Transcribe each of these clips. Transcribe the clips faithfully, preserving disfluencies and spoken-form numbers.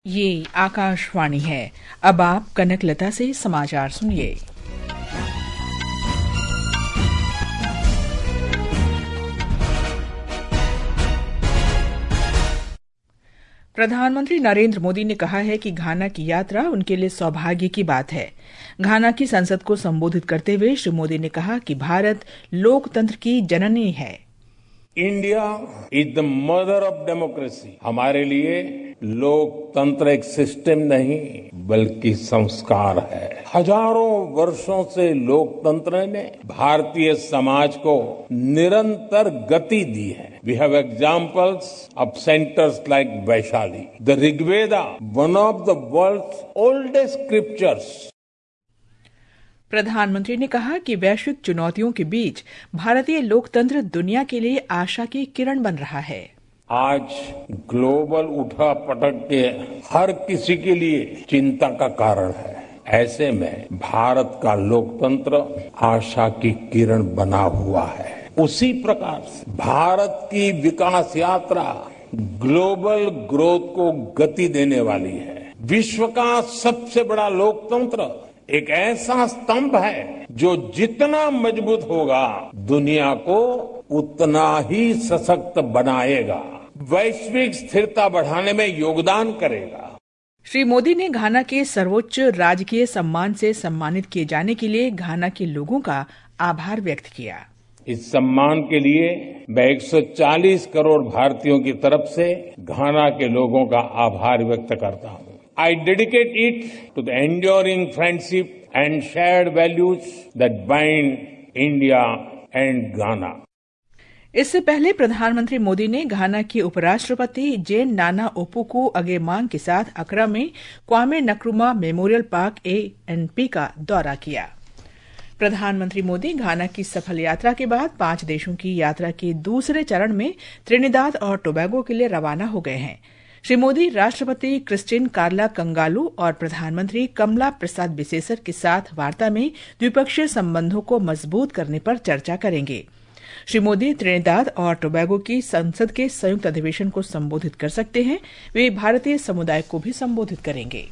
ये आकाशवाणी है। अब आप कनकलता से समाचार सुनिए। प्रधानमंत्री नरेंद्र मोदी ने कहा है कि घाना की यात्रा उनके लिए सौभाग्य की बात है। घाना की संसद को संबोधित करते हुए श्री मोदी ने कहा कि भारत लोकतंत्र की जननी है। India is the mother of democracy. हमारे लिए लोकतंत्र एक सिस्टम नहीं बल्कि संस्कार है। हजारों वर्षों से लोकतंत्र ने भारतीय समाज को निरंतर गति दी है। We have examples of centres like Vaishali, the Rigveda, one of the world's oldest scriptures. प्रधानमंत्री ने कहा कि वैश्विक चुनौतियों के बीच भारतीय लोकतंत्र दुनिया के लिए आशा की किरण बन रहा है। आज ग्लोबल उठा पटक के हर किसी के लिए चिंता का कारण है। ऐसे में भारत का लोकतंत्र आशा की किरण बना हुआ है। उसी प्रकार से भारत की विकास यात्रा ग्लोबल ग्रोथ को गति देने वाली है। विश्व का सबसे बड़ा लोकतंत्र एक ऐसा स्तंभ है जो जितना मजबूत होगा दुनिया को उतना ही सशक्त बनाएगा, वैश्विक स्थिरता बढ़ाने में योगदान करेगा। श्री मोदी ने घाना के सर्वोच्च राजकीय सम्मान से सम्मानित किए जाने के लिए घाना के लोगों का आभार व्यक्त किया। इस सम्मान के लिए मैं एक सौ चालीस करोड़ भारतीयों की तरफ से घाना के लोगों का आभार व्यक्त करता हूं। I dedicate it to the enduring friendship and shared values that bind India and Ghana. इससे पहले प्रधानमंत्री मोदी ने घाना के उपराष्ट्रपति जेन नाना ओपुकू अगेमांग के साथ अकरा में Kwame Nkrumah memorial park A N P का दौरा किया। प्रधानमंत्री मोदी घाना की सफल यात्रा के बाद पांच देशों की यात्रा के दूसरे चरण में त्रिनिदाद और टोबैगो के लिए रवाना हो गए हैं। श्री मोदी राष्ट्रपति क्रिस्टिन कार्ला कंगालू और प्रधानमंत्री कमला प्रसाद बिसेसर के साथ वार्ता में द्विपक्षीय संबंधों को मजबूत करने पर चर्चा करेंगे। श्री मोदी त्रिनिदाद और टोबैगो की संसद के संयुक्त अधिवेशन को संबोधित कर सकते हैं। वे भारतीय समुदाय को भी संबोधित करेंगे।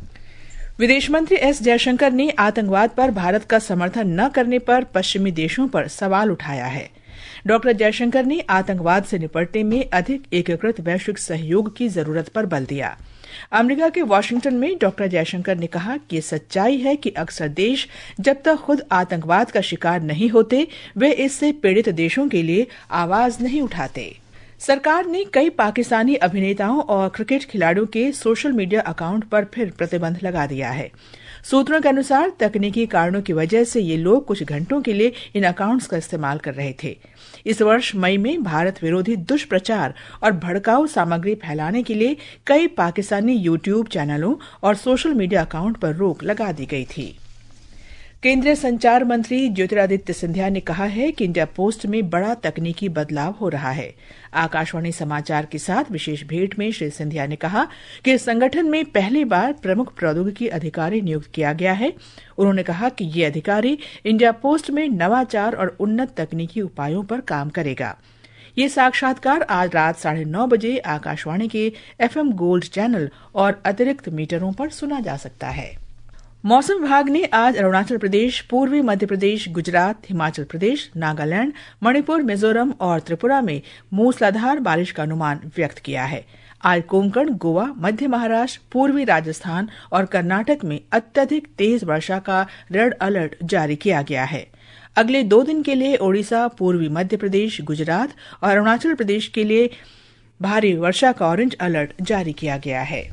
विदेश मंत्री एस जयशंकर ने आतंकवाद पर भारत का समर्थन न करने पर पश्चिमी देशों पर सवाल उठाया है। डॉक्टर जयशंकर ने आतंकवाद से निपटने में अधिक एकीकृत वैश्विक सहयोग की जरूरत पर बल दिया। अमेरिका के वाशिंगटन में डॉक्टर जयशंकर ने कहा कि सच्चाई है कि अक्सर देश जब तक खुद आतंकवाद का शिकार नहीं होते वे इससे पीड़ित देशों के लिए आवाज नहीं उठाते। सरकार ने कई पाकिस्तानी अभिनेताओं और क्रिकेट खिलाड़ियों के सोशल मीडिया अकाउंट पर फिर प्रतिबंध लगा दिया है। सूत्रों के अनुसार तकनीकी कारणों की वजह से ये लोग कुछ घंटों के लिए इन अकाउंट्स का इस्तेमाल कर रहे थे। इस वर्ष मई में भारत विरोधी दुष्प्रचार और भड़काऊ सामग्री फैलाने के लिए कई पाकिस्तानी यूट्यूब चैनलों और सोशल मीडिया अकाउंट पर रोक लगा दी गई थी। केंद्रीय संचार मंत्री ज्योतिरादित्य सिंधिया ने कहा है कि इंडिया पोस्ट में बड़ा तकनीकी बदलाव हो रहा है। आकाशवाणी समाचार के साथ विशेष भेंट में श्री सिंधिया ने कहा कि संगठन में पहली बार प्रमुख प्रौद्योगिकी अधिकारी नियुक्त किया गया है। उन्होंने कहा कि ये अधिकारी इंडिया पोस्ट में नवाचार और उन्नत तकनीकी उपायों पर काम करेगा। ये साक्षात्कार आज रात साढ़े नौ बजे आकाशवाणी के एफएम गोल्ड चैनल और अतिरिक्त मीटरों पर सुना जा सकता है। मौसम विभाग ने आज अरुणाचल प्रदेश, पूर्वी मध्य प्रदेश, गुजरात, हिमाचल प्रदेश, नागालैंड, मणिपुर, मिजोरम और त्रिपुरा में मूसलाधार बारिश का अनुमान व्यक्त किया है। आज कोंकण, गोवा, मध्य महाराष्ट्र, पूर्वी राजस्थान और कर्नाटक में अत्यधिक तेज वर्षा का रेड अलर्ट जारी किया गया है। अगले दो दिन के लिए ओडिशा, पूर्वी मध्य प्रदेश, गुजरात और अरुणाचल प्रदेश के लिए भारी वर्षा का ऑरेंज अलर्ट जारी किया गया है।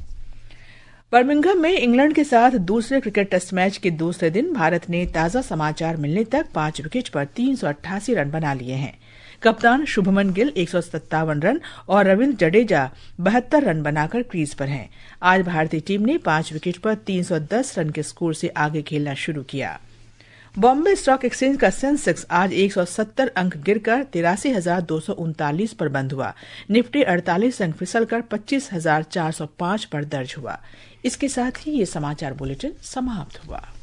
बर्मिंघम में इंग्लैंड के साथ दूसरे क्रिकेट टेस्ट मैच के दूसरे दिन भारत ने ताजा समाचार मिलने तक पांच विकेट पर तीन सौ अट्ठासी रन बना लिए हैं। कप्तान शुभमन गिल एक सौ सत्तावन रन और रविंद्र जडेजा बहत्तर रन बनाकर क्रीज पर हैं। आज भारतीय टीम ने पांच विकेट पर तीन सौ दस रन के स्कोर से आगे खेलना शुरू किया। बॉम्बे स्टॉक एक्सचेंज का सेंसेक्स आज एक सौ सत्तर अंक गिरकर तिरासी हजार दो सौ उनतालीस पर बंद हुआ। निफ्टी अड़तालीस अंक फिसलकर पच्चीस हजार चार सौ पांच पर दर्ज हुआ। इसके साथ ही ये समाचार बुलेटिन समाप्त हुआ।